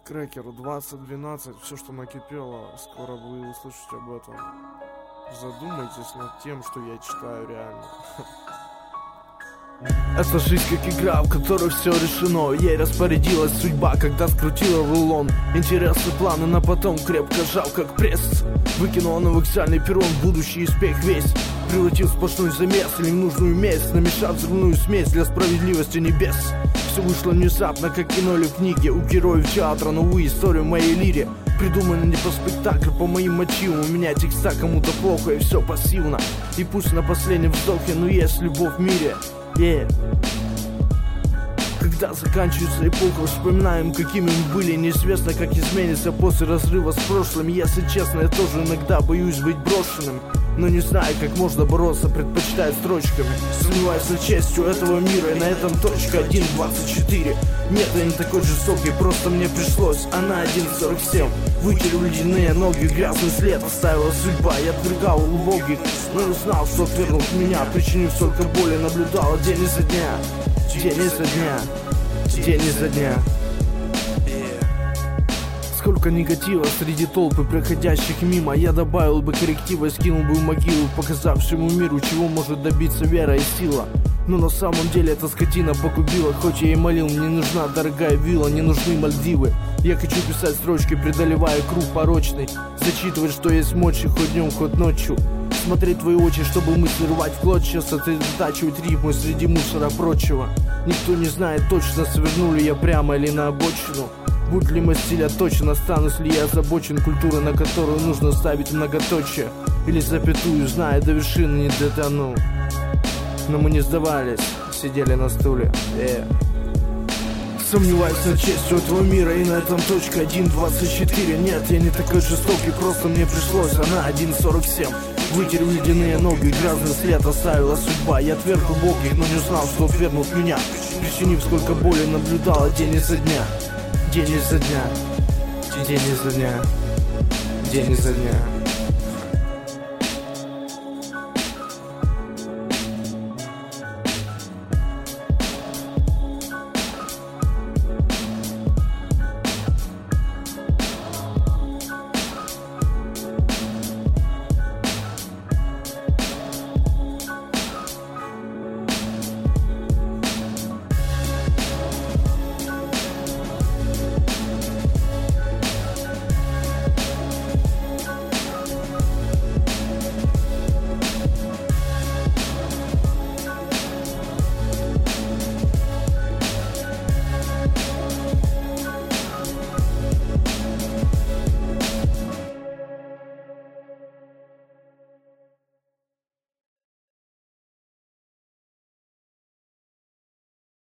Крекер 2012, все, что накипело, скоро вы услышите об этом. Задумайтесь над тем, что я читаю реально. Это жизнь как игра, в которой все решено. Ей распорядилась судьба, когда скрутила рулон. Интересы, планы на потом крепко жал, как пресс. Выкинул на вокзальный перрон будущий успех весь. Превратил в сплошной замес или в нужную месть, намешав взрывную смесь для справедливости небес. Все вышло внезапно, как кино или в книге. У героев театра новую историю в моей лире. Придумано не по спектаклю, по моим мотивам. У меня текста кому-то плохо и все пассивно. И пусть на последнем вздохе, но есть любовь в мире. Когда заканчивается эпоха, вспоминаем, какими мы были. Неизвестно, как изменится после разрыва с прошлым. Если честно, я тоже иногда боюсь быть брошенным, но не знаю, как можно бороться, предпочитаю строчками. Сомневаюсь над честью этого мира, и на этом точка 1.24. Нет, я не такой жестокий, просто мне пришлось. Она 1.47. Вытер ледяные ноги, грязный след оставила судьба. Я отвергал убогих, но не знал, что отвергнут меня. Причинив столько боли, наблюдала день изо дня. День изо дня, день изо дня. Сколько негатива среди толпы проходящих мимо. Я добавил бы корректива и скинул бы в могилу, показав всему миру, чего может добиться вера и сила. Но на самом деле эта скотина погубила. Хоть я и молил, мне нужна дорогая вилла, не нужны Мальдивы. Я хочу писать строчки, преодолевая круг порочный. Зачитывать, что есть мочи, хоть днем, хоть ночью. Смотреть в твои очи, чтобы мысли рвать в клочья. Сосредотачивать рифмы среди мусора прочего. Никто не знает точно, сверну ли я прямо или на обочину. Будь ли мой стиль отточен, останусь ли я озабочен культурой, на которую нужно ставить многоточие. Или запятую, зная до вершины не дотяну. Но мы не сдавались, сидели на стуле. Сомневаюсь над честью этого мира, и на этом точка 1.24. Нет, я не такой жестокий, просто мне пришлось. Она 1.47. Вытер ледяные ноги, грязный след оставила судьба. Я отверг убогих, но не знал, что отвергнут меня. Причинив сколько боли, наблюдала день изо дня. День изо дня, день изо дня, день изо дня.